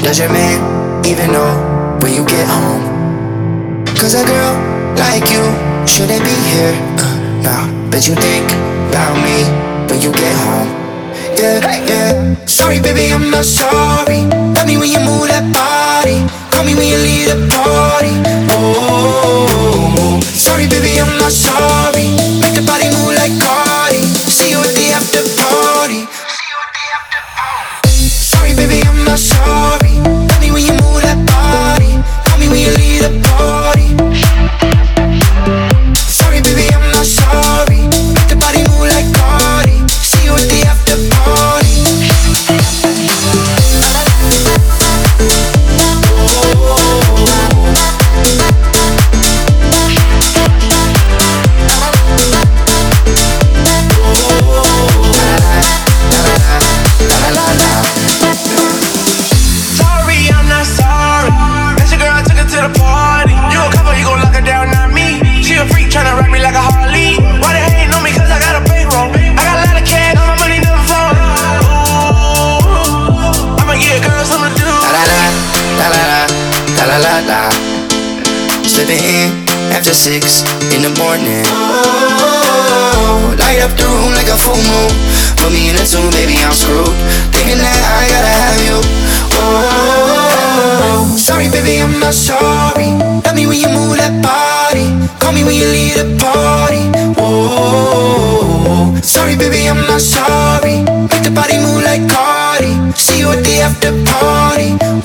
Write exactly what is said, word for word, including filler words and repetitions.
Does your man even know when you get home? Cause a girl like you shouldn't be here uh, now. But you think about me when you get home. Yeah, yeah. Sorry baby, I'm not sorry. Tell me when you move that body. Call me when you leave the party. Oh, sorry baby, I'm not sorry. Make the body move like Cardi. See you at the after party. Sorry baby, I'm not sorry. Tell me when you move that body. Call me when you leave the party. Sorry baby, I'm not sorry. Make the body move like Cardi. See you at the after party. Slipping in after six in the morning. Oh, light up the room like a full moon. Put me in a tune, baby, I'm screwed. Thinking that I gotta have you. Oh, sorry baby, I'm not sorry. Tell me when you move that body. Call me when you leave the party. Oh, sorry baby, I'm not sorry. Make the body move like Cardi. See you at the after party.